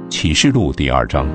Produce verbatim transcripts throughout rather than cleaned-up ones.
启示录第二章。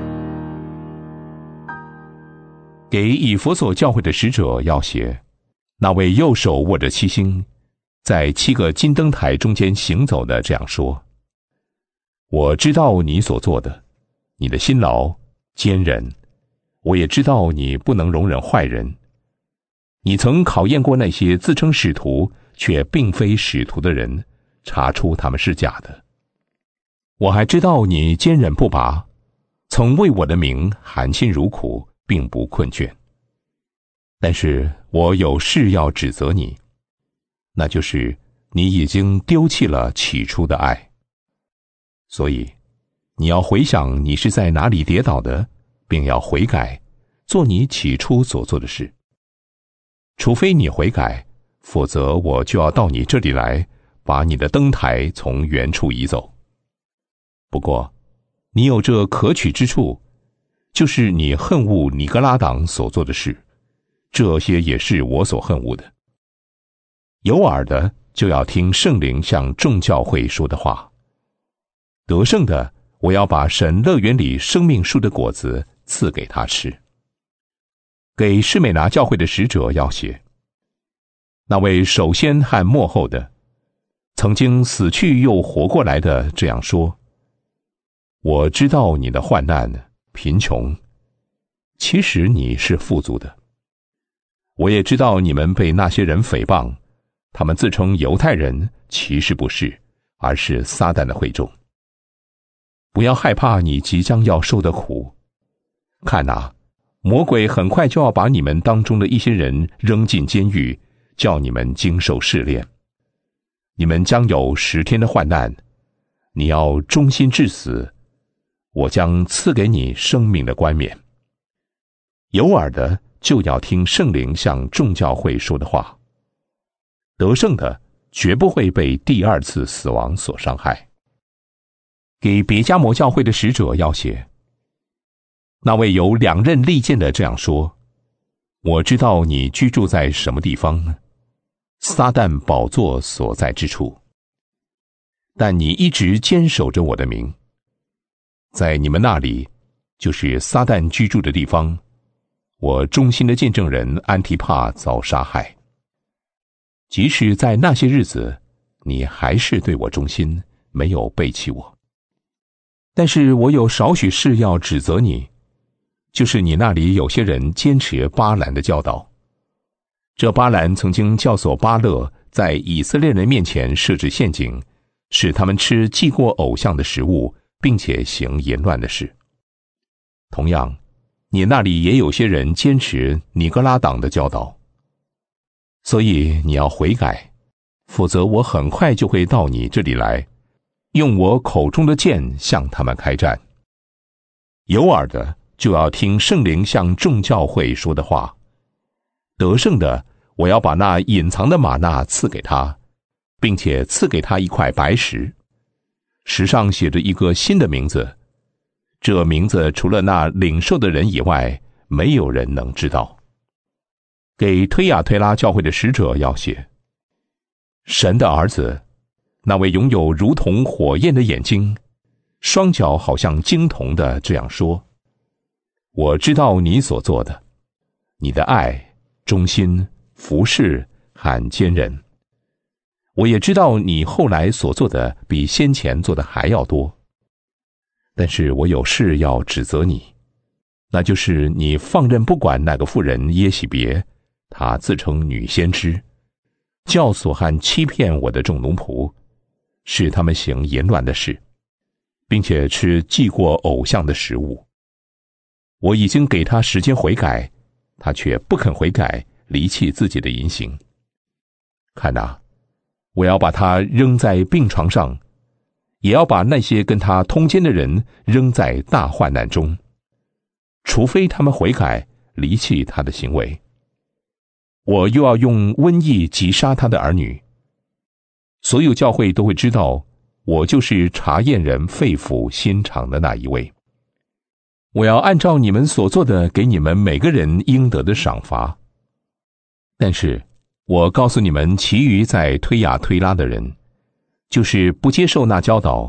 给以弗所教会的使者要写，那位右手握着七星，在七个金灯台中间行走的这样说：我知道你所做的，你的辛劳坚忍，我也知道你不能容忍坏人。你曾考验过那些自称使徒却并非使徒的人，查出他们是假的。我还知道你坚忍不拔，曾为我的名含辛茹苦，并不困倦。但是我有事要指责你，那就是你已经丢弃了起初的爱。所以你要回想你是在哪里跌倒的，并要悔改，做你起初所做的事。除非你悔改，否则我就要到你这里来，把你的灯台从原处移走。不过你有这可取之处，就是你恨恶尼格拉党所做的事，这些也是我所恨恶的。有耳的就要听圣灵向众教会说的话。得胜的，我要把神乐园里生命树的果子赐给他吃。给士美拿教会的使者要写，那位首先和末后的，曾经死去又活过来的这样说：我知道你的患难贫穷，其实你是富足的。我也知道你们被那些人诽谤，他们自称犹太人，其实不是，而是撒旦的会众。不要害怕你即将要受的苦，看啊，魔鬼很快就要把你们当中的一些人扔进监狱，叫你们经受试炼。你们将有十天的患难，你要忠心至死，我将赐给你生命的冠冕。有耳的就要听圣灵向众教会说的话。得胜的绝不会被第二次死亡所伤害。给别迦摩教会的使者要写，那位有两刃利剑的这样说：我知道你居住在什么地方，撒旦宝座所在之处，但你一直坚守着我的名。在你们那里，就是撒旦居住的地方，我忠心的见证人安提帕遭杀害。即使在那些日子，你还是对我忠心，没有背弃我。但是我有少许事要指责你，就是你那里有些人坚持巴兰的教导。这巴兰曾经教唆巴勒在以色列人面前设置陷阱，使他们吃祭过偶像的食物，并且行淫乱的事。同样，你那里也有些人坚持尼格拉党的教导。所以你要悔改，否则我很快就会到你这里来，用我口中的剑向他们开战。有耳的就要听圣灵向众教会说的话。得胜的，我要把那隐藏的玛纳赐给他，并且赐给他一块白石，石上写着一个新的名字，这名字除了那领受的人以外，没有人能知道。给推雅推拉教会的使者要写，神的儿子，那位拥有如同火焰的眼睛，双脚好像金铜的这样说：我知道你所做的，你的爱、忠心、服侍和坚忍。我也知道你后来所做的比先前做的还要多。但是我有事要指责你，那就是你放任不管那个妇人耶洗别，她自称女先知，教唆和欺骗我的众奴仆，使他们行淫乱的事，并且吃祭过偶像的食物。我已经给他时间悔改，他却不肯悔改，离弃自己的淫行。看啊，我要把他扔在病床上，也要把那些跟他通奸的人扔在大患难中，除非他们悔改，离弃他的行为。我又要用瘟疫击杀他的儿女。所有教会都会知道，我就是查验人肺腑心肠的那一位。我要按照你们所做的，给你们每个人应得的赏罚。但是我告诉你们，其余在推雅推拉的人，就是不接受那教导，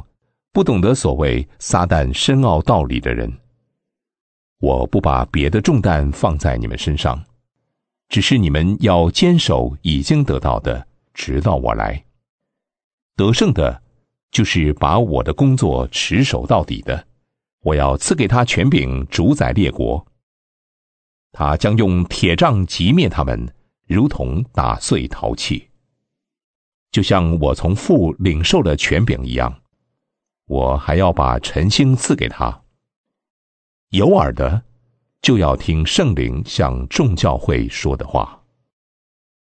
不懂得所谓撒旦深奥道理的人。我不把别的重担放在你们身上，只是你们要坚守已经得到的，直到我来。得胜的，就是把我的工作持守到底的，我要赐给他权柄，主宰列国。他将用铁杖击灭他们，如同打碎陶器。就像我从父领受了权柄一样，我还要把晨星赐给他。有耳的，就要听圣灵向众教会说的话。